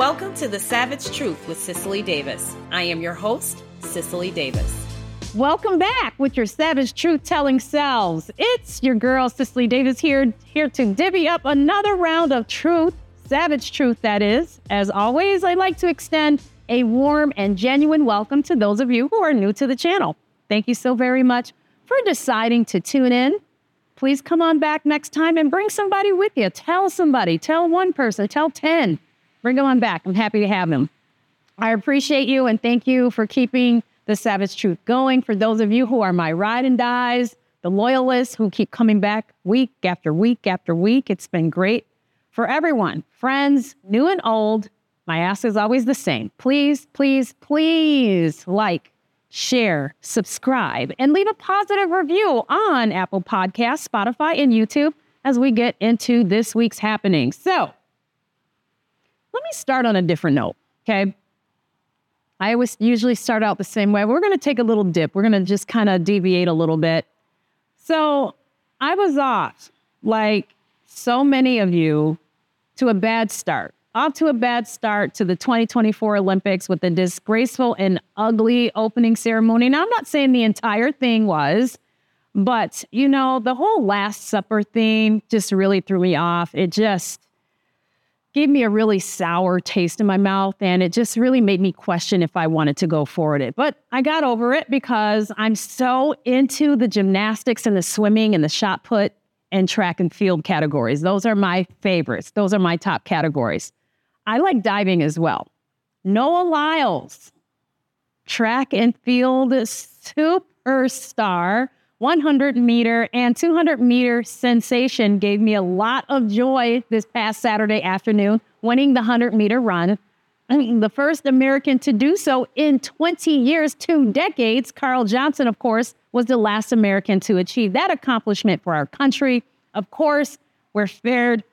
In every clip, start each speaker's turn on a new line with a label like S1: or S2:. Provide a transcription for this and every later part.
S1: Welcome to The Savage Truth with Cicely Davis. I am your host, Cicely Davis.
S2: Welcome back with your Savage Truth-telling selves. It's your girl, Cicely Davis, here to divvy up another round of truth, savage truth, that is. As always, I'd like to extend a warm and genuine welcome to those of you who are new to the channel. Thank you so very much for deciding to tune in. Please come on back next time and bring somebody with you. Tell somebody, tell one person, tell 10. Bring them on back. I'm happy to have them. I appreciate you and thank you for keeping the Savage Truth going. For those of you who are my ride and dies, the loyalists who keep coming back week after week after week, it's been great. For everyone, friends, new and old, my ask is always the same. Please, please, please like, share, subscribe, and leave a positive review on Apple Podcasts, Spotify, and YouTube as we get into this week's happenings. So let me start on a different note, okay? I always usually start out the same way. We're going to take a little dip. We're going to just kind of deviate a little bit. So I was off, like so many of you, to a bad start. Off to a bad start to the 2024 Olympics with a disgraceful and ugly opening ceremony. Now, I'm not saying the entire thing was, but, you know, the whole Last Supper thing just really threw me off. It just gave me a really sour taste in my mouth, and it just really made me question if I wanted to go forward it. But I got over it because I'm so into the gymnastics and the swimming and the shot put and track and field categories. Those are my favorites. Those are my top categories. I like diving as well. Noah Lyles, track and field superstar, 100-meter and 200-meter sensation, gave me a lot of joy this past Saturday afternoon, winning the 100-meter run. The first American to do so in 20 years, 2 decades. Carl Johnson, of course, was the last American to achieve that accomplishment for our country. Of course, we fared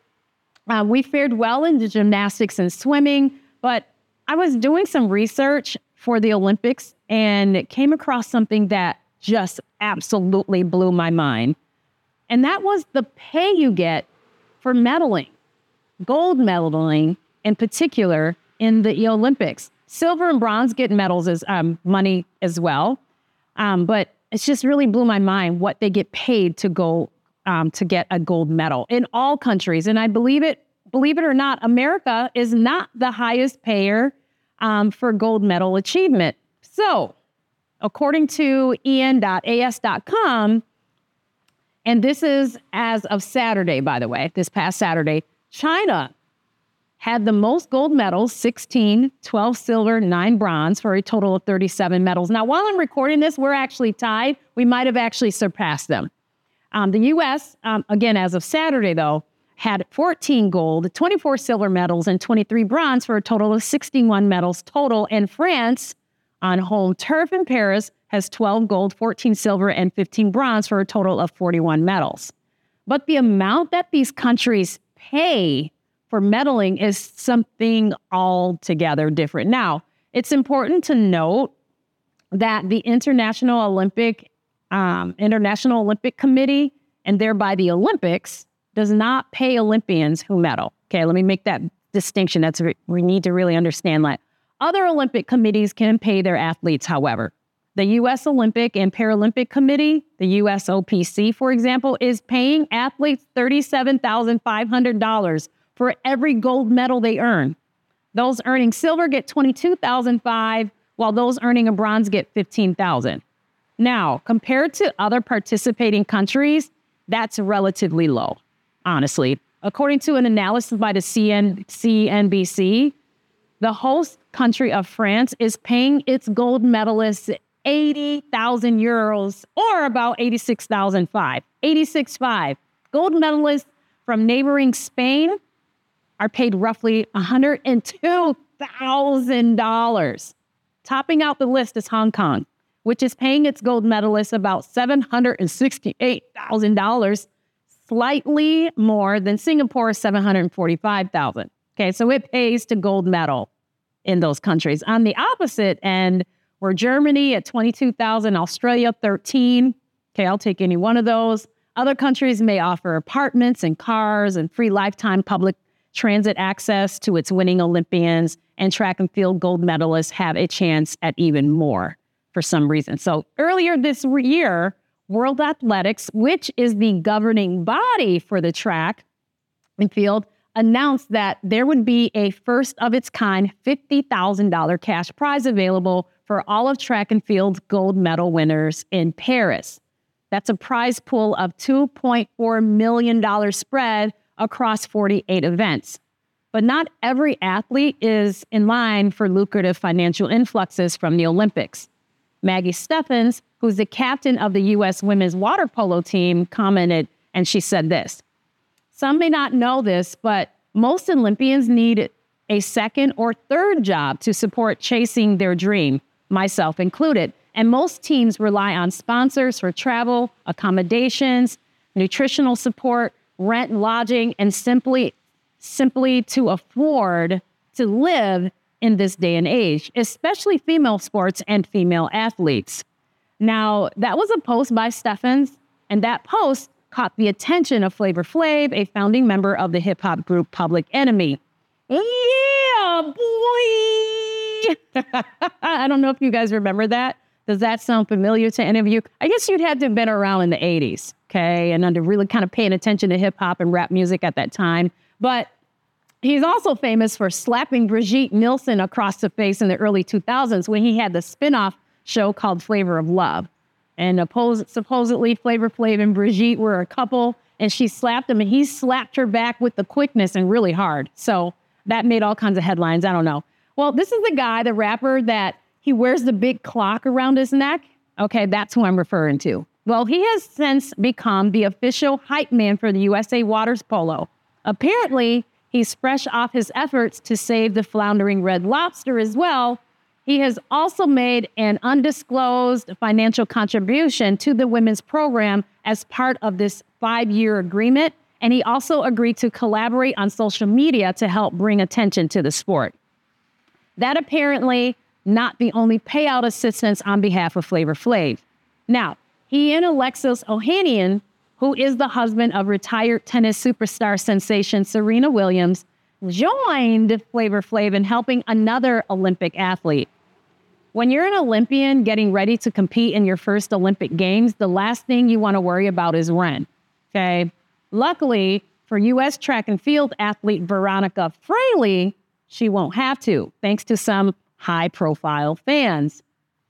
S2: well in the gymnastics and swimming, but I was doing some research for the Olympics and came across something that just absolutely blew my mind. And that was the pay you get for medaling, gold medaling in particular in the Olympics. Silver and bronze get medals as money as well. But it's just really blew my mind what they get paid to go to get a gold medal in all countries. And I believe it or not, America is not the highest payer for gold medal achievement. So, according to en.as.com, and this is as of Saturday, by the way, this past Saturday, China had the most gold medals, 16, 12 silver, 9 bronze, for a total of 37 medals. Now, while I'm recording this, we're actually tied. We might have actually surpassed them. The U.S., again, as of Saturday, though, had 14 gold, 24 silver medals, and 23 bronze for a total of 61 medals total. And France, on home turf in Paris, has 12 gold, 14 silver, and 15 bronze for a total of 41 medals. But the amount that these countries pay for medaling is something altogether different. Now, it's important to note that the International Olympic Committee, and thereby the Olympics, does not pay Olympians who medal. Okay, let me make that distinction. We need to really understand that. Other Olympic committees can pay their athletes, however. The U.S. Olympic and Paralympic Committee, the USOPC, for example, is paying athletes $37,500 for every gold medal they earn. Those earning silver get $22,500, while those earning a bronze get $15,000. Now, compared to other participating countries, that's relatively low, honestly. According to an analysis by the CNBC, the host country of France is paying its gold medalists 80,000 euros, or about 86,500. Gold medalists from neighboring Spain are paid roughly $102,000. Topping out the list is Hong Kong, which is paying its gold medalists about $768,000, slightly more than Singapore's $745,000. Okay, so it pays to gold medal in those countries. On the opposite end, we're Germany at $22,000, Australia $13,000. Okay, I'll take any one of those. Other countries may offer apartments and cars and free lifetime public transit access to its winning Olympians, and track and field gold medalists have a chance at even more for some reason. So earlier this year, World Athletics, which is the governing body for the track and field, announced that there would be a first of its kind $50,000 cash prize available for all of track and field gold medal winners in Paris. That's a prize pool of $2.4 million spread across 48 events. But not every athlete is in line for lucrative financial influxes from the Olympics. Maggie Steffens, who's the captain of the U.S. women's water polo team, commented, and she said this: "Some may not know this, but most Olympians need a second or third job to support chasing their dream, myself included. And most teams rely on sponsors for travel, accommodations, nutritional support, rent and lodging, and simply to afford to live in this day and age, especially female sports and female athletes." Now, that was a post by Steffens, and that post caught the attention of Flavor Flav, a founding member of the hip-hop group Public Enemy. Yeah, boy! I don't know if you guys remember that. Does that sound familiar to any of you? I guess you'd had to have been around in the 80s, okay, and under really kind of paying attention to hip-hop and rap music at that time. But he's also famous for slapping Brigitte Nielsen across the face in the early 2000s when he had the spin-off show called Flavor of Love. And supposedly Flavor Flav and Brigitte were a couple, and she slapped him, and he slapped her back with the quickness and really hard. So that made all kinds of headlines. I don't know. Well, this is the guy, the rapper, that he wears the big clock around his neck. Okay, that's who I'm referring to. Well, he has since become the official hype man for the USA Waters Polo. Apparently, he's fresh off his efforts to save the floundering Red Lobster as well. He has also made an undisclosed financial contribution to the women's program as part of this 5-year agreement. And he also agreed to collaborate on social media to help bring attention to the sport. That apparently not the only payout assistance on behalf of Flavor Flav. Now, he and Alexis Ohanian, who is the husband of retired tennis superstar sensation Serena Williams, joined Flavor Flav in helping another Olympic athlete. When you're an Olympian getting ready to compete in your first Olympic Games, the last thing you want to worry about is rent, okay? Luckily, for U.S. track and field athlete Veronica Fraley, she won't have to, thanks to some high-profile fans,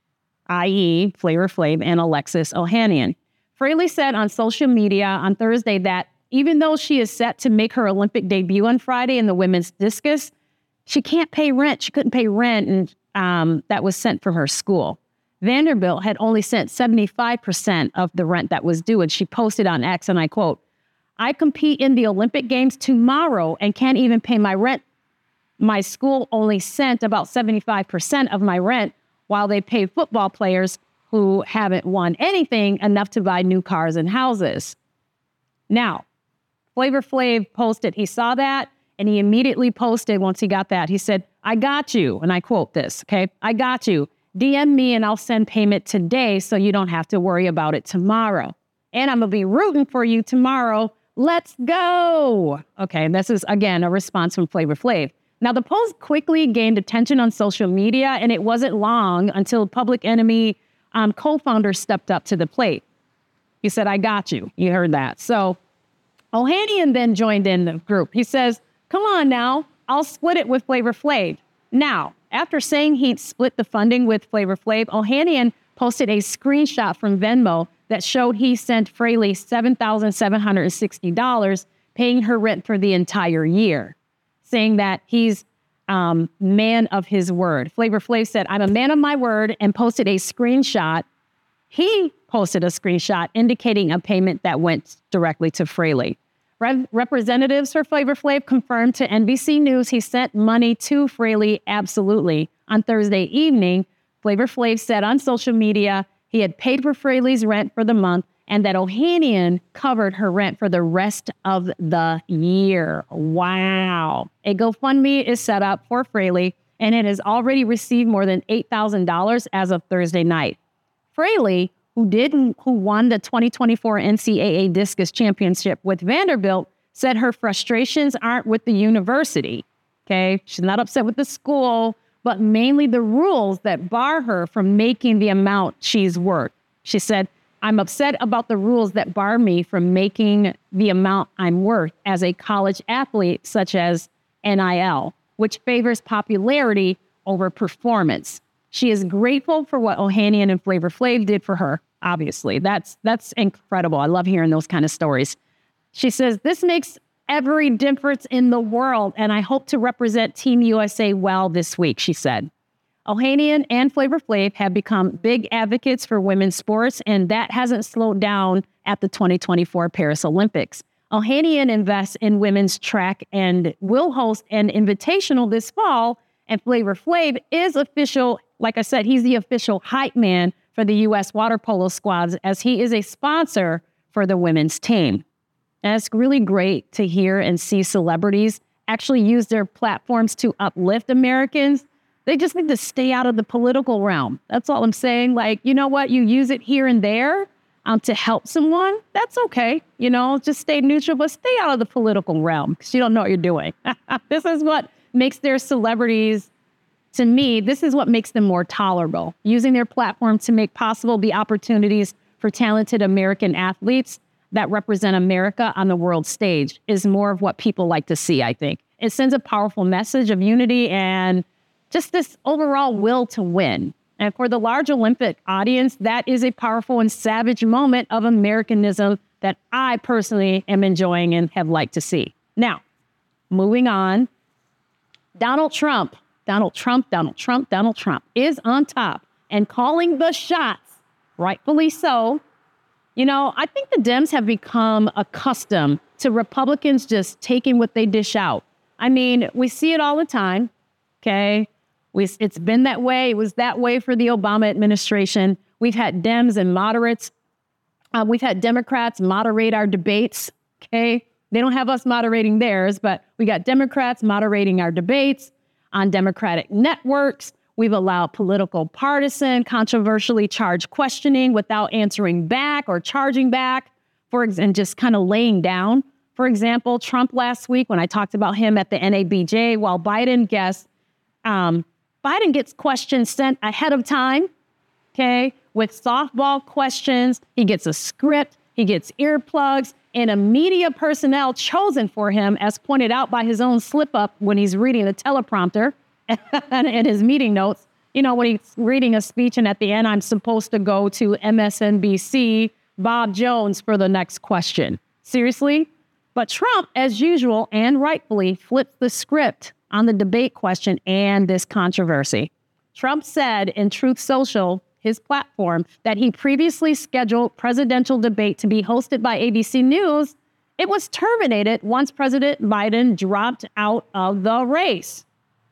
S2: i.e. Flavor Flav and Alexis Ohanian. Fraley said on social media on Thursday that even though she is set to make her Olympic debut on Friday in the women's discus, she can't pay rent. She couldn't pay rent, and that was sent from her school. Vanderbilt had only sent 75% of the rent that was due, and she posted on X, and I quote, "I compete in the Olympic Games tomorrow and can't even pay my rent. My school only sent about 75% of my rent while they pay football players who haven't won anything enough to buy new cars and houses." Now, Flavor Flav posted, he saw that, and he immediately posted once he got that. He said, "I got you." And I quote this, okay? "I got you. DM me and I'll send payment today so you don't have to worry about it tomorrow. And I'm going to be rooting for you tomorrow. Let's go." Okay, and this is, again, a response from Flavor Flav. Now, the post quickly gained attention on social media, and it wasn't long until Public Enemy co-founder stepped up to the plate. He said, "I got you." You heard that. So Ohanian then joined in the group. He says, "Come on now, I'll split it with Flavor Flav." Now, after saying he'd split the funding with Flavor Flav, Ohanian posted a screenshot from Venmo that showed he sent Fraley $7,760, paying her rent for the entire year, saying that he's man of his word. Flavor Flav said, "I'm a man of my word," and posted a screenshot. He posted a screenshot indicating a payment that went directly to Fraley. Representatives for Flavor Flav confirmed to NBC News he sent money to Fraley absolutely. On Thursday evening, Flavor Flav said on social media he had paid for Fraley's rent for the month and that Ohanian covered her rent for the rest of the year. Wow. A GoFundMe is set up for Fraley, and it has already received more than $8,000 as of Thursday night. Fraley, who won the 2024 NCAA Discus Championship with Vanderbilt, said her frustrations aren't with the university, okay? She's not upset with the school, but mainly the rules that bar her from making the amount she's worth. She said, I'm upset about the rules that bar me from making the amount I'm worth as a college athlete, such as NIL, which favors popularity over performance. She is grateful for what Ohanian and Flavor Flav did for her, obviously. That's incredible. I love hearing those kind of stories. She says, this makes every difference in the world, and I hope to represent Team USA well this week, she said. Ohanian and Flavor Flav have become big advocates for women's sports, and that hasn't slowed down at the 2024 Paris Olympics. Ohanian invests in women's track and will host an invitational this fall, and Flavor Flav is official. Like I said, he's the official hype man for the U.S. water polo squads, as he is a sponsor for the women's team. And it's really great to hear and see celebrities actually use their platforms to uplift Americans. They just need to stay out of the political realm. That's all I'm saying. Like, you know what? You use it here and there to help someone. That's okay. You know, just stay neutral, but stay out of the political realm because you don't know what you're doing. This is what makes their celebrities, to me, this is what makes them more tolerable. Using their platform to make possible the opportunities for talented American athletes that represent America on the world stage is more of what people like to see, I think. It sends a powerful message of unity and just this overall will to win. And for the large Olympic audience, that is a powerful and savage moment of Americanism that I personally am enjoying and have liked to see. Now, moving on, Donald Trump is on top and calling the shots, rightfully so. You know, I think the Dems have become accustomed to Republicans just taking what they dish out. I mean, we see it all the time, okay? It's been that way. It was that way for the Obama administration. We've had Dems and moderates. We've had Democrats moderate our debates, okay? They don't have us moderating theirs, but we got Democrats moderating our debates on Democratic networks. We've allowed political partisan, controversially charged questioning without answering back or charging back, and just kind of laying down. For example, Trump last week, when I talked about him at the NABJ, while Biden gets questions sent ahead of time, okay, with softball questions. He gets a script, he gets earplugs, and a media personnel chosen for him, as pointed out by his own slip-up when he's reading the teleprompter and his meeting notes. You know, when he's reading a speech and at the end, I'm supposed to go to MSNBC, Bob Jones for the next question. Seriously? But Trump, as usual, and rightfully, flipped the script on the debate question and this controversy. Trump said in Truth Social, his platform, that he previously scheduled presidential debate to be hosted by ABC News. It was terminated once President Biden dropped out of the race.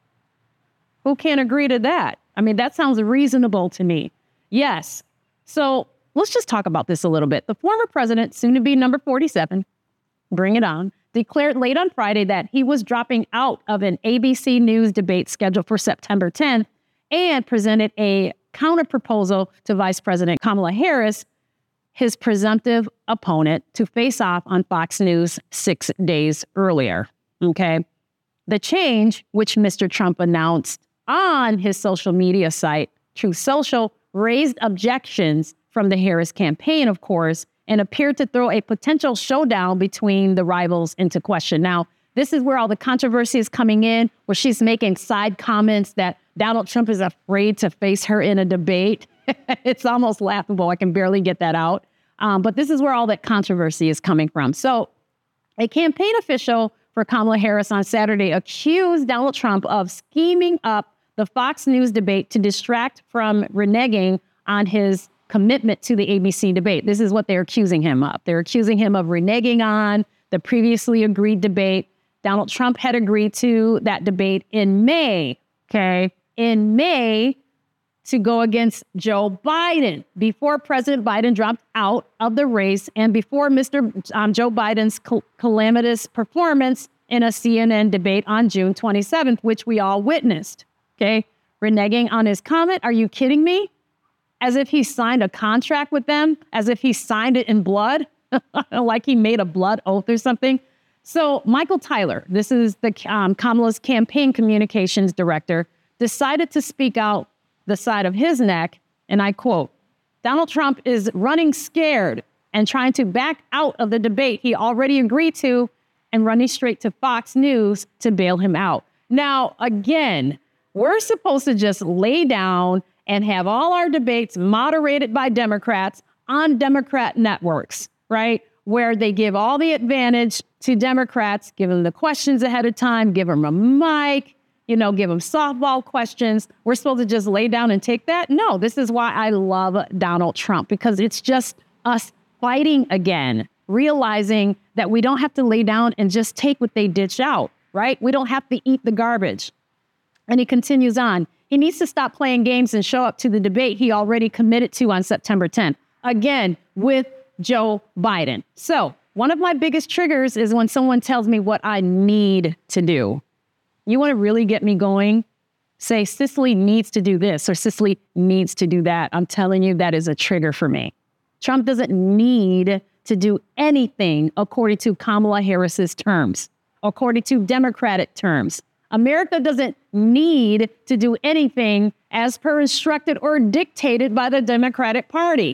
S2: Who can't agree to that? I mean, that sounds reasonable to me. Yes. So let's just talk about this a little bit. The former president, soon to be number 47, bring it on, declared late on Friday that he was dropping out of an ABC News debate scheduled for September 10th and presented a counterproposal to Vice President Kamala Harris, his presumptive opponent, to face off on Fox News 6 days earlier. Okay. The change, which Mr. Trump announced on his social media site, Truth Social, raised objections from the Harris campaign, of course, and appeared to throw a potential showdown between the rivals into question. Now, this is where all the controversy is coming in, where she's making side comments that Donald Trump is afraid to face her in a debate. It's almost laughable. I can barely get that out. But this is where all that controversy is coming from. So a campaign official for Kamala Harris on Saturday accused Donald Trump of scheming up the Fox News debate to distract from reneging on his commitment to the ABC debate. This is what they're accusing him of. They're accusing him of reneging on the previously agreed debate. Donald Trump had agreed to that debate in May, okay? In May, to go against Joe Biden before President Biden dropped out of the race and before Joe Biden's calamitous performance in a CNN debate on June 27th, which we all witnessed, okay? Reneging on his comment. Are you kidding me? As if he signed a contract with them, as if he signed it in blood, like he made a blood oath or something. So Michael Tyler, this is the Kamala's campaign communications director, decided to speak out the side of his neck, and I quote, "Donald Trump is running scared and trying to back out of the debate he already agreed to and running straight to Fox News to bail him out." Now, again, we're supposed to just lay down and have all our debates moderated by Democrats on Democrat networks, right? Where they give all the advantage to Democrats, give them the questions ahead of time, give them a mic, give them softball questions. We're supposed to just lay down and take that? No, this is why I love Donald Trump, because it's just us fighting again, realizing that we don't have to lay down and just take what they dish out, right? We don't have to eat the garbage. And he continues on. He needs to stop playing games and show up to the debate he already committed to on September 10th, again, with Joe Biden. So one of my biggest triggers is when someone tells me what I need to do. You want to really get me going? Say, Cicely needs to do this or Cicely needs to do that. I'm telling you, that is a trigger for me. Trump doesn't need to do anything according to Kamala Harris's terms, according to Democratic terms. America doesn't need to do anything as per instructed or dictated by the Democratic Party.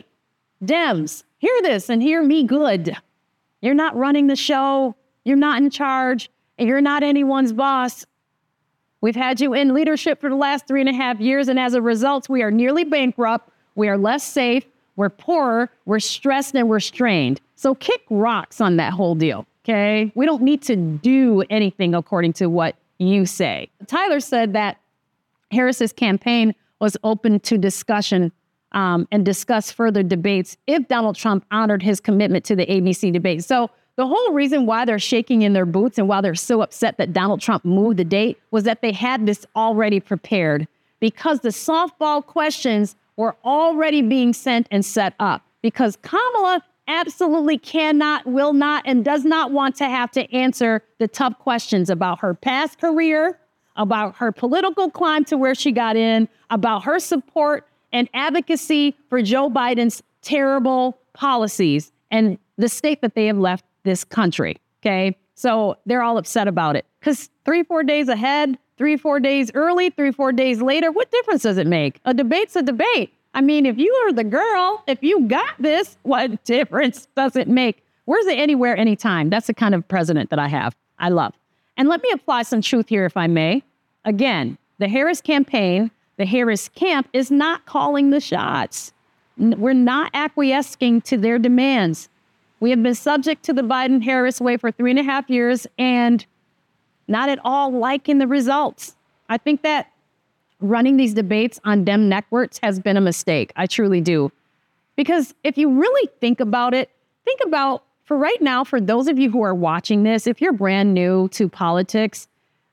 S2: Dems, hear this and hear me good. You're not running the show. You're not in charge. And you're not anyone's boss. We've had you in leadership for the last 3.5 years. And as a result, we are nearly bankrupt. We are less safe. We're poorer. We're stressed and we're strained. So kick rocks on that whole deal. Okay. We don't need to do anything according to what you say. Tyler said that Harris's campaign was open to discussion and discuss further debates if Donald Trump honored his commitment to the ABC debate. So the whole reason why they're shaking in their boots and why they're so upset that Donald Trump moved the date was that they had this already prepared because the softball questions were already being sent and set up because Kamala absolutely cannot, will not, and does not want to have to answer the tough questions about her past career, about her political climb to where she got in, about her support and advocacy for Joe Biden's terrible policies and the state that they have left this country. Okay. So they're all upset about it because 3-4 days ahead, 3-4 days early, 3-4 days later, what difference does it make? A debate's a debate. I mean, if you are the girl, if you got this, what difference does it make? Where's the anywhere, anytime? That's the kind of president that I love. And let me apply some truth here, if I may. Again, the Harris campaign, the Harris camp is not calling the shots. We're not acquiescing to their demands. We have been subject to the Biden-Harris way for 3.5 years and not at all liking the results. I think that running these debates on Dem networks has been a mistake. I truly do. Because if you really think about it, think about, for right now, for those of you who are watching this, if you're brand new to politics,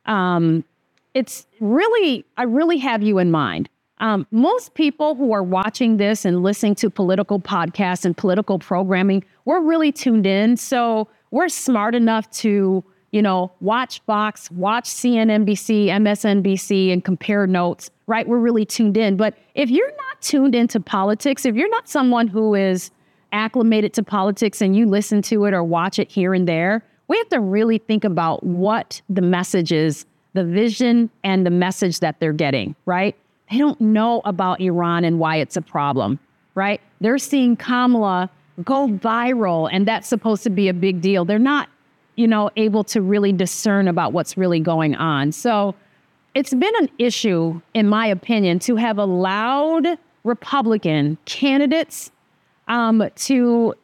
S2: it's really, I really have you in mind. Most people who are watching this and listening to political podcasts and political programming, we're really tuned in. So we're smart enough to, watch Fox, watch CNBC, MSNBC, and compare notes, right? We're really tuned in. But if you're not tuned into politics, if you're not someone who is acclimated to politics and you listen to it or watch it here and there, we have to really think about what the message is, the vision and the message that they're getting, right? They don't know about Iran and why it's a problem, right? They're seeing Kamala go viral, and that's supposed to be a big deal. They're not, able to really discern about what's really going on. So it's been an issue, in my opinion, to have allowed Republican candidates to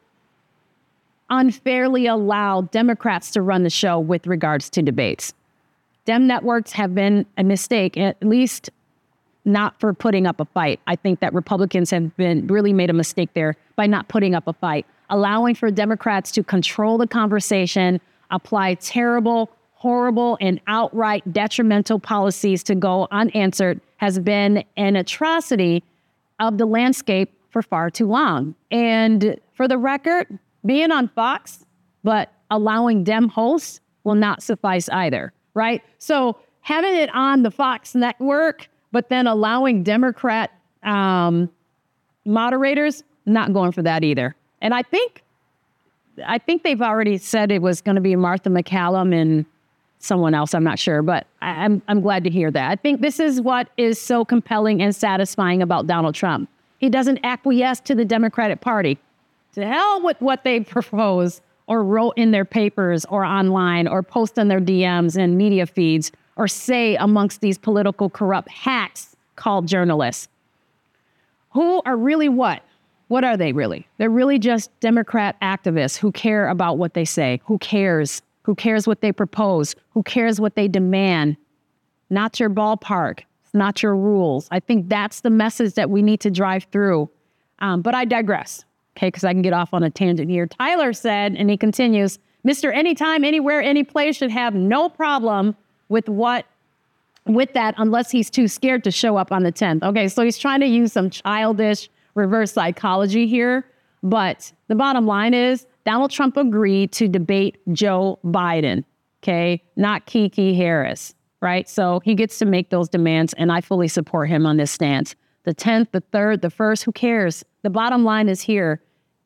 S2: unfairly allow Democrats to run the show with regards to debates. Dem networks have been a mistake, at least not for putting up a fight. I think that Republicans have really made a mistake there by not putting up a fight, allowing for Democrats to control the conversation, apply terrible, horrible, and outright detrimental policies to go unanswered has been an atrocity of the landscape for far too long. And for the record, being on Fox, but allowing Dem hosts will not suffice either, right? So having it on the Fox network, but then allowing Democrat moderators, not going for that either. And I think I think they've already said it was going to be Martha McCallum and someone else. I'm not sure, but I'm glad to hear that. I think this is what is so compelling and satisfying about Donald Trump. He doesn't acquiesce to the Democratic Party. To hell with what they propose or wrote in their papers or online or post on their DMs and media feeds or say amongst these political corrupt hacks called journalists. Who are really what? What are they really? They're really just Democrat activists who care about what they say. Who cares? Who cares what they propose? Who cares what they demand? Not your ballpark. It's not your rules. I think that's the message that we need to drive through. But I digress, okay, because I can get off on a tangent here. Tyler said, and he continues, Mr. Anytime, Anywhere, Anyplace should have no problem with that unless he's too scared to show up on the 10th. Okay, so he's trying to use some childish reverse psychology here. But the bottom line is Donald Trump agreed to debate Joe Biden, okay, not Kiki Harris, right? So he gets to make those demands, and I fully support him on this stance. The 10th, the 3rd, the 1st, who cares? The bottom line is here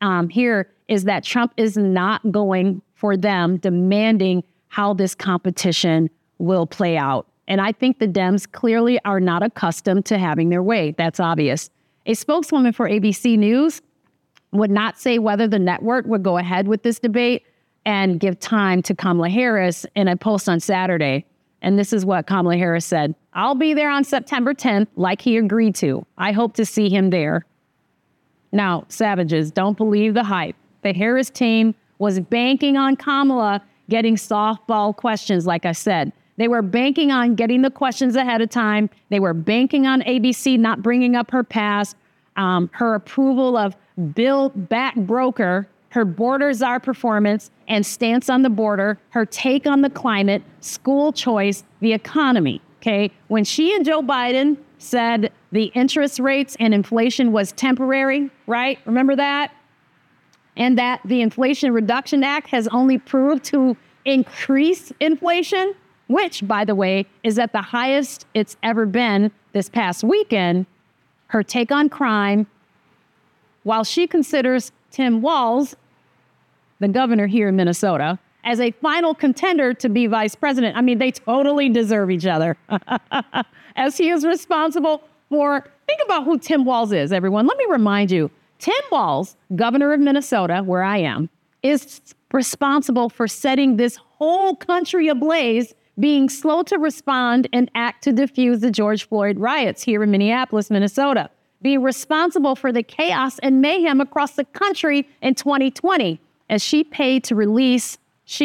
S2: is that Trump is not going for them demanding how this competition will play out. And I think the Dems clearly are not accustomed to having their way. That's obvious. A spokeswoman for ABC News would not say whether the network would go ahead with this debate and give time to Kamala Harris in a post on Saturday. And this is what Kamala Harris said. I'll be there on September 10th, like he agreed to. I hope to see him there. Now, savages, don't believe the hype. The Harris team was banking on Kamala getting softball questions, like I said. They were banking on getting the questions ahead of time. They were banking on ABC not bringing up her past, her approval of Build Back Broker, her border czar performance and stance on the border, her take on the climate, school choice, the economy, okay? When she and Joe Biden said the interest rates and inflation was temporary, right? Remember that? And that the Inflation Reduction Act has only proved to increase inflation, which, by the way, is at the highest it's ever been this past weekend. Her take on crime, while she considers Tim Walz, the governor here in Minnesota, as a final contender to be vice president. I mean, they totally deserve each other. As he is responsible for, think about who Tim Walz is, everyone. Let me remind you, Tim Walz, governor of Minnesota, where I am, is responsible for setting this whole country ablaze, being slow to respond and act to defuse the George Floyd riots here in Minneapolis, Minnesota, being responsible for the chaos and mayhem across the country in 2020, as she paid to release,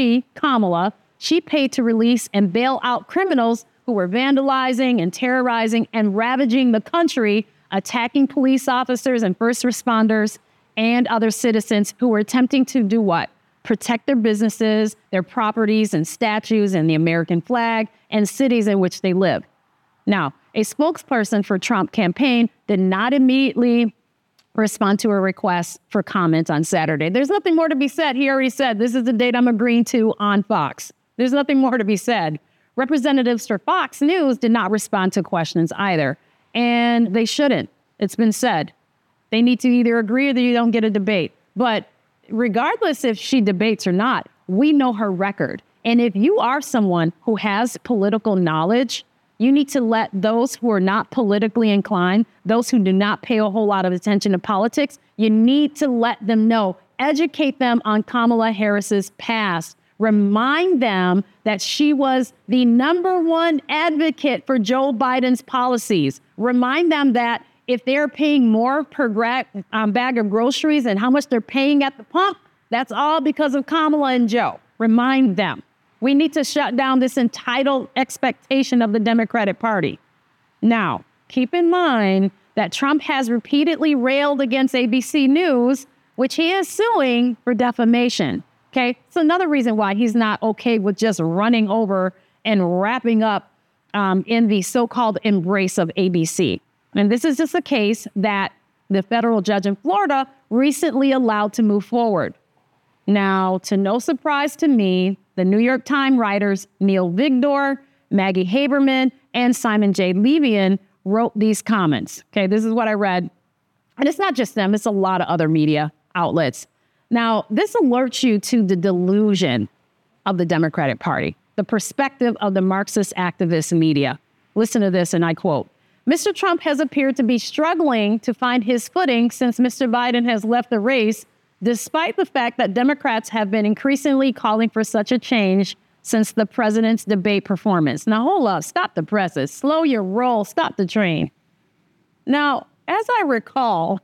S2: Kamala, she paid to release and bail out criminals who were vandalizing and terrorizing and ravaging the country, attacking police officers and first responders and other citizens who were attempting to do what? Protect their businesses, their properties and statues and the American flag and cities in which they live. Now, a spokesperson for Trump campaign did not immediately respond to a request for comment on Saturday. There's nothing more to be said. He already said, this is the date I'm agreeing to on Fox. There's nothing more to be said. Representatives for Fox News did not respond to questions either. And they shouldn't. It's been said. They need to either agree or you don't get a debate. But regardless if she debates or not, we know her record. And if you are someone who has political knowledge, you need to let those who are not politically inclined, those who do not pay a whole lot of attention to politics, you need to let them know, educate them on Kamala Harris's past. Remind them that she was the #1 advocate for Joe Biden's policies. Remind them that if they're paying more per bag of groceries and how much they're paying at the pump, that's all because of Kamala and Joe. Remind them. We need to shut down this entitled expectation of the Democratic Party. Now, keep in mind that Trump has repeatedly railed against ABC News, which he is suing for defamation. Okay, it's another reason why he's not okay with just running over and wrapping up in the so-called embrace of ABC. And this is just a case that the federal judge in Florida recently allowed to move forward. Now, to no surprise to me, the New York Times writers Neil Vigdor, Maggie Haberman, and Simon J. Levian wrote these comments. Okay, this is what I read. And it's not just them, it's a lot of other media outlets. Now, this alerts you to the delusion of the Democratic Party, the perspective of the Marxist activist media. Listen to this, and I quote, Mr. Trump has appeared to be struggling to find his footing since Mr. Biden has left the race, despite the fact that Democrats have been increasingly calling for such a change since the president's debate performance. Now, hold up, stop the presses, slow your roll, stop the train. Now, as I recall,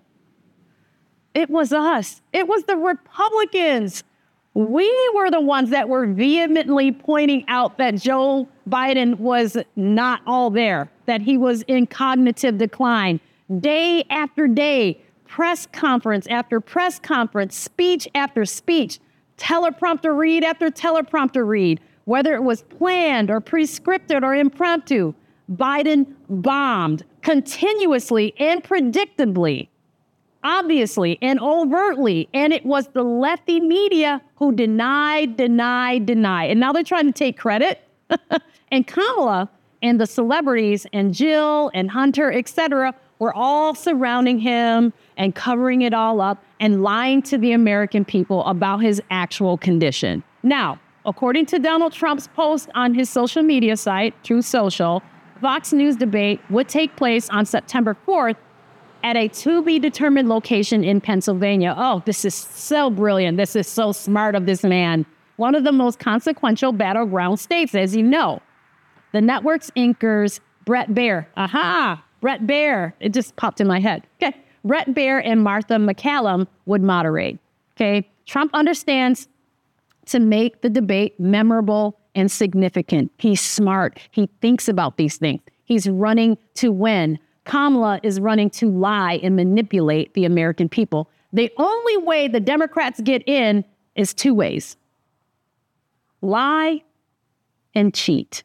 S2: it was us. It was the Republicans. We were the ones that were vehemently pointing out that Joe Biden was not all there, that he was in cognitive decline. Day after day, press conference after press conference, speech after speech, teleprompter read after teleprompter read, whether it was planned or prescripted or impromptu, Biden bombed continuously and predictably, obviously and overtly. And it was the lefty media who denied. And now they're trying to take credit. And Kamala and the celebrities and Jill and Hunter, etc., were all surrounding him and covering it all up and lying to the American people about his actual condition. Now, according to Donald Trump's post on his social media site, Truth Social, Fox News debate would take place on September 4th at a to-be-determined location in Pennsylvania. Oh, this is so brilliant. This is so smart of this man. One of the most consequential battleground states, as you know. The network's anchors, Bret Baier. Bret Baier. It just popped in my head. Okay. Bret Baier and Martha MacCallum would moderate. Okay. Trump understands to make the debate memorable and significant. He's smart. He thinks about these things. He's running to win. Kamala is running to lie and manipulate the American people. The only way the Democrats get in is two ways: lie and cheat,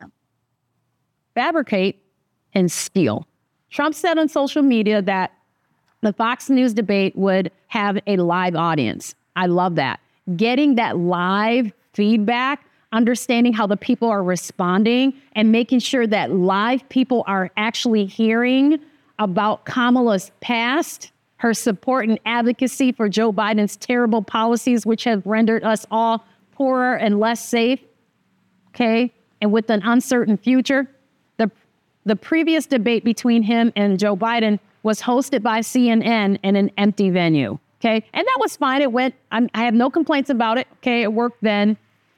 S2: fabricate and steal. Trump said on social media that the Fox News debate would have a live audience. I love that. Getting that live feedback, understanding how the people are responding, and making sure that live people are actually hearing about Kamala's past, her support and advocacy for Joe Biden's terrible policies, which have rendered us all poorer and less safe, okay, and with an uncertain future. The previous debate between him and Joe Biden was hosted by CNN in an empty venue, okay? And that was fine. It went, I have no complaints about it, okay? It worked then.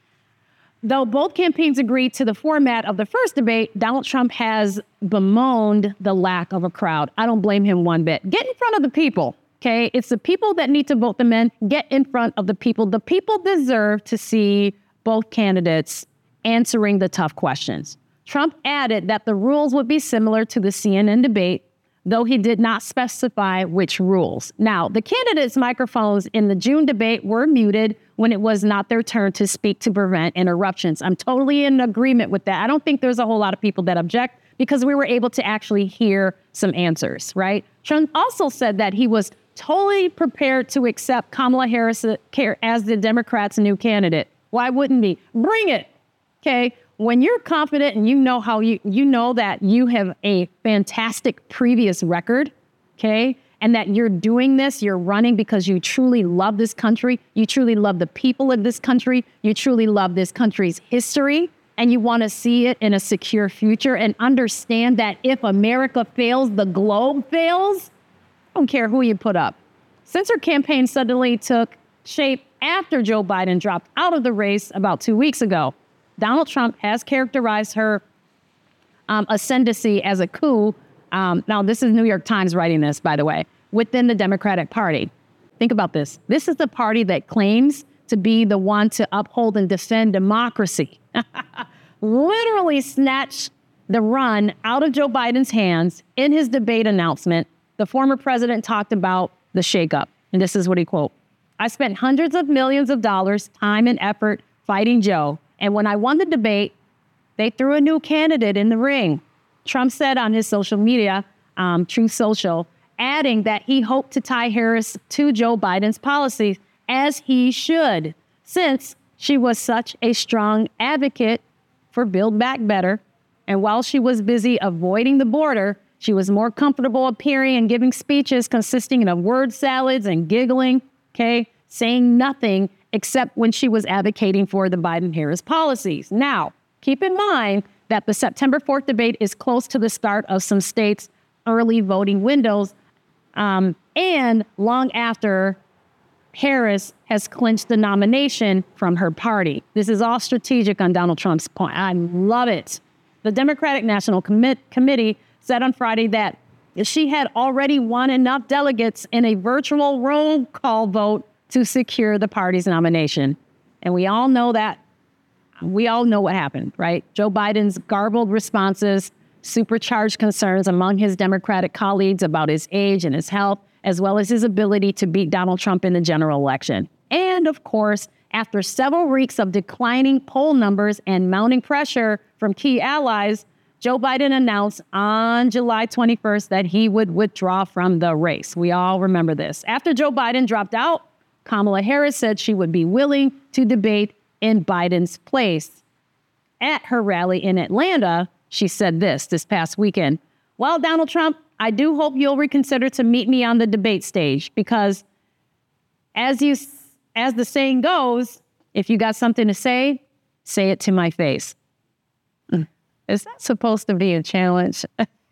S2: Though both campaigns agreed to the format of the first debate, Donald Trump has bemoaned the lack of a crowd. I don't blame him one bit. Get in front of the people, okay? It's the people that need to vote them in. Get in front of the people. The people deserve to see both candidates answering the tough questions. Trump added that the rules would be similar to the CNN debate, though he did not specify which rules. Now, the candidates' microphones in the June debate were muted when it was not their turn to speak to prevent interruptions. I'm totally in agreement with that. I don't think there's a whole lot of people that object because we were able to actually hear some answers, right? Trump also said that he was totally prepared to accept Kamala Harris as the Democrats' new candidate. Why wouldn't he? Bring it, okay? When you're confident and you know how you know that you have a fantastic previous record, okay, and that you're doing this, you're running because you truly love this country, you truly love the people of this country, you truly love this country's history, and you want to see it in a secure future and understand that if America fails, the globe fails. I don't care who you put up. Since her campaign suddenly took shape after Joe Biden dropped out of the race about 2 weeks ago, Donald Trump has characterized her ascendancy as a coup. Now, this is New York Times writing this, by the way, within the Democratic Party. Think about this. This is the party that claims to be the one to uphold and defend democracy. Literally snatched the run out of Joe Biden's hands. In his debate announcement, the former president talked about the shakeup. And this is what he quote: "I spent hundreds of millions of dollars, time and effort fighting Joe. And when I won the debate, they threw a new candidate in the ring." Trump said on his social media, Truth Social, adding that he hoped to tie Harris to Joe Biden's policies, as he should, since she was such a strong advocate for Build Back Better. And while she was busy avoiding the border, she was more comfortable appearing and giving speeches consisting of word salads and giggling, okay? saying nothing except when she was advocating for the Biden-Harris policies. Now, keep in mind that the September 4th debate is close to the start of some states' early voting windows, and long after Harris has clinched the nomination from her party. This is all strategic on Donald Trump's point. I love it. The Democratic National Committee said on Friday that she had already won enough delegates in a virtual roll call vote to secure the party's nomination. And we all know that. We all know what happened, right? Joe Biden's garbled responses, supercharged concerns among his Democratic colleagues about his age and his health, as well as his ability to beat Donald Trump in the general election. And of course, after several weeks of declining poll numbers and mounting pressure from key allies, Joe Biden announced on July 21st that he would withdraw from the race. We all remember this. After Joe Biden dropped out, Kamala Harris said she would be willing to debate in Biden's place. At her rally in Atlanta, she said this past weekend: "Well, Donald Trump, I do hope you'll reconsider to meet me on the debate stage, because as the saying goes, if you got something to say it to my face." Is that supposed to be a challenge?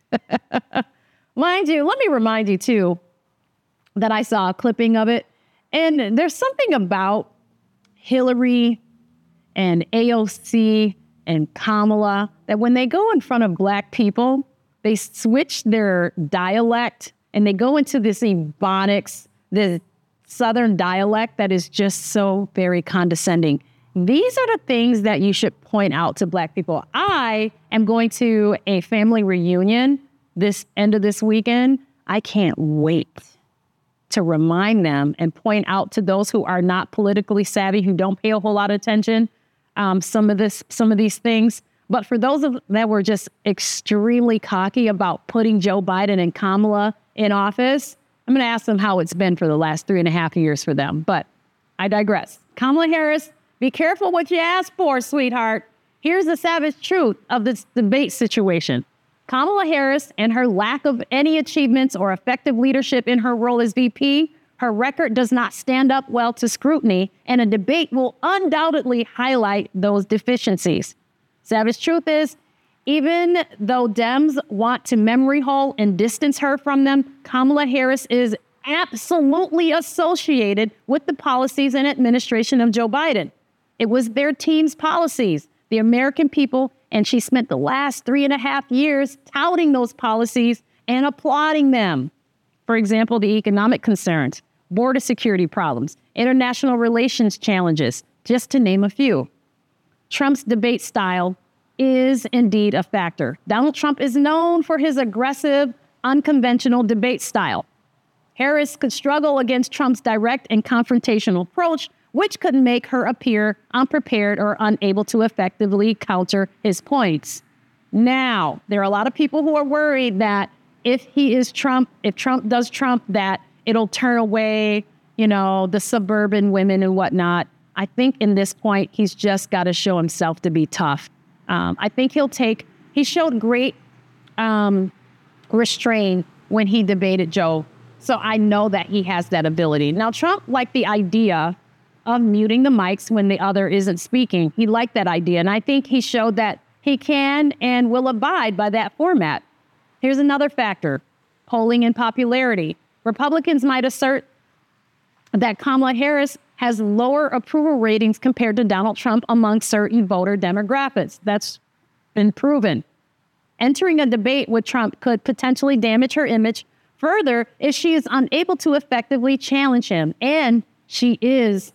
S2: Mind you, let me remind you too that I saw a clipping of it, and there's something about Hillary and AOC and Kamala that when they go in front of Black people, they switch their dialect and they go into this Ebonics, the Southern dialect that is just so very condescending. These are the things that you should point out to Black people. I am going to a family reunion this end of this weekend. I can't wait to remind them and point out to those who are not politically savvy, who don't pay a whole lot of attention, some of these things. But for those that were just extremely cocky about putting Joe Biden and Kamala in office, I'm going to ask them how it's been for the last 3.5 years for them. But I digress. Kamala Harris, be careful what you ask for, sweetheart. Here's the savage truth of this debate situation. Kamala Harris and her lack of any achievements or effective leadership in her role as VP, her record does not stand up well to scrutiny, and a debate will undoubtedly highlight those deficiencies. Savage truth is, even though Dems want to memory hole and distance her from them, Kamala Harris is absolutely associated with the policies and administration of Joe Biden. It was their team's policies, the American people, and she spent the last 3.5 years touting those policies and applauding them. For example, the economic concerns, border security problems, international relations challenges, just to name a few. Trump's debate style is indeed a factor. Donald Trump is known for his aggressive, unconventional debate style. Harris could struggle against Trump's direct and confrontational approach, which could make her appear unprepared or unable to effectively counter his points. Now, there are a lot of people who are worried that if Trump does Trump, that it'll turn away, the suburban women and whatnot. I think in this point, he's just got to show himself to be tough. I think he showed great restraint when he debated Joe. So I know that he has that ability. Now, Trump liked the idea of muting the mics when the other isn't speaking. He liked that idea. And I think he showed that he can and will abide by that format. Here's another factor: polling and popularity. Republicans might assert that Kamala Harris has lower approval ratings compared to Donald Trump among certain voter demographics. That's been proven. Entering a debate with Trump could potentially damage her image further if she is unable to effectively challenge him. And she is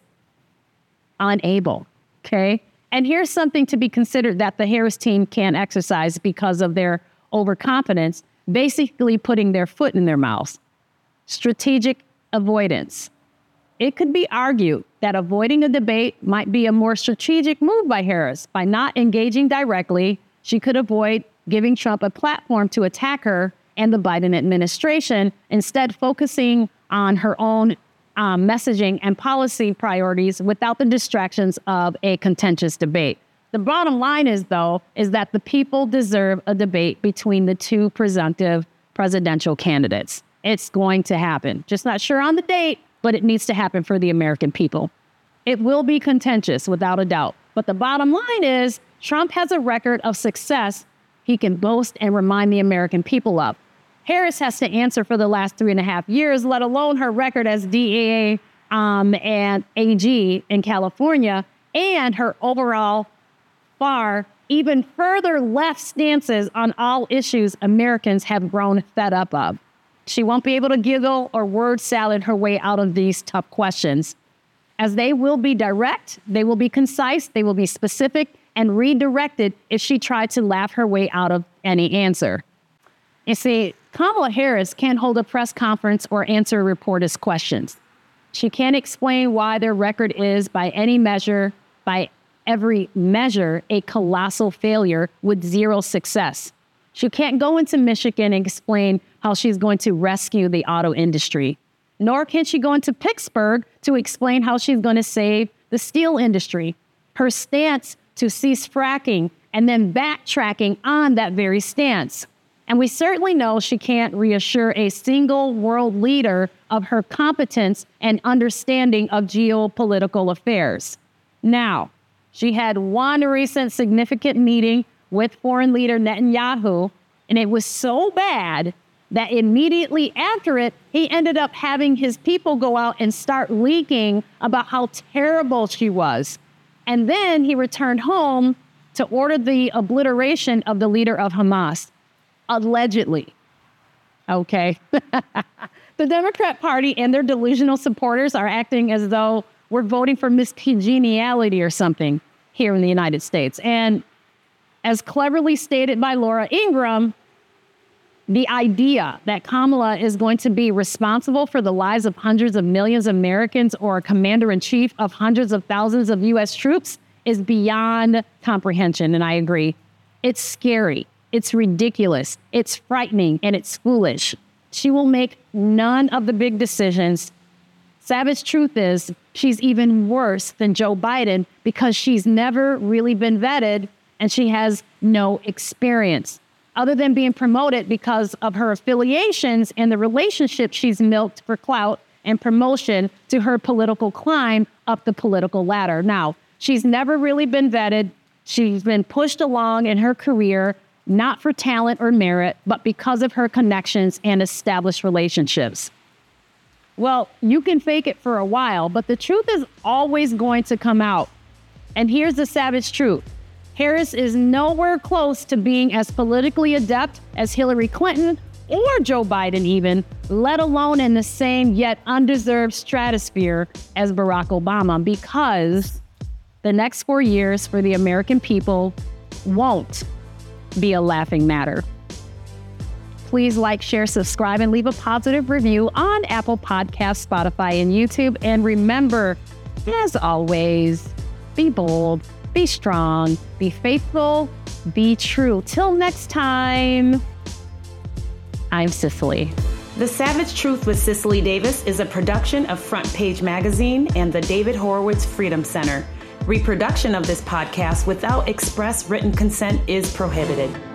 S2: unable, okay? And here's something to be considered that the Harris team can exercise because of their overconfidence, basically putting their foot in their mouths. Strategic avoidance. It could be argued that avoiding a debate might be a more strategic move by Harris. By not engaging directly, she could avoid giving Trump a platform to attack her and the Biden administration, instead focusing on her own messaging and policy priorities without the distractions of a contentious debate. The bottom line is that the people deserve a debate between the two presumptive presidential candidates. It's going to happen. Just not sure on the date, but it needs to happen for the American people. It will be contentious, without a doubt. But the bottom line is Trump has a record of success he can boast and remind the American people of. Harris has to answer for the last 3.5 years, let alone her record as DA and AG in California, and her overall far, even further left stances on all issues Americans have grown fed up of. She won't be able to giggle or word salad her way out of these tough questions, as they will be direct, they will be concise, they will be specific, and redirected if she tried to laugh her way out of any answer. You see, Kamala Harris can't hold a press conference or answer reporters' questions. She can't explain why their record is, by every measure, a colossal failure with zero success. She can't go into Michigan and explain how she's going to rescue the auto industry. Nor can she go into Pittsburgh to explain how she's going to save the steel industry. Her stance to cease fracking and then backtracking on that very stance. And we certainly know she can't reassure a single world leader of her competence and understanding of geopolitical affairs. Now, she had one recent significant meeting with foreign leader Netanyahu, and it was so bad that immediately after it, he ended up having his people go out and start leaking about how terrible she was. And then he returned home to order the obliteration of the leader of Hamas, allegedly. Okay. The Democrat Party and their delusional supporters are acting as though we're voting for miscongeniality or something here in the United States. And as cleverly stated by Laura Ingraham, the idea that Kamala is going to be responsible for the lives of hundreds of millions of Americans or a commander-in-chief of hundreds of thousands of U.S. troops is beyond comprehension, and I agree. It's scary, it's ridiculous, it's frightening, and it's foolish. She will make none of the big decisions. Savage truth is, she's even worse than Joe Biden because she's never really been vetted and she has no experience, other than being promoted because of her affiliations and the relationship she's milked for clout and promotion to her political climb up the political ladder. Now, she's never really been vetted. She's been pushed along in her career, not for talent or merit, but because of her connections and established relationships. Well, you can fake it for a while, but the truth is always going to come out. And here's the savage truth. Harris is nowhere close to being as politically adept as Hillary Clinton or Joe Biden even, let alone in the same yet undeserved stratosphere as Barack Obama, because the next 4 years for the American people won't be a laughing matter. Please like, share, subscribe, and leave a positive review on Apple Podcasts, Spotify, and YouTube. And remember, as always, be bold, be strong, be faithful, be true. Till next time, I'm Cicely.
S1: The Savage Truth with Cicely Davis is a production of Front Page Magazine and the David Horowitz Freedom Center. Reproduction of this podcast without express written consent is prohibited.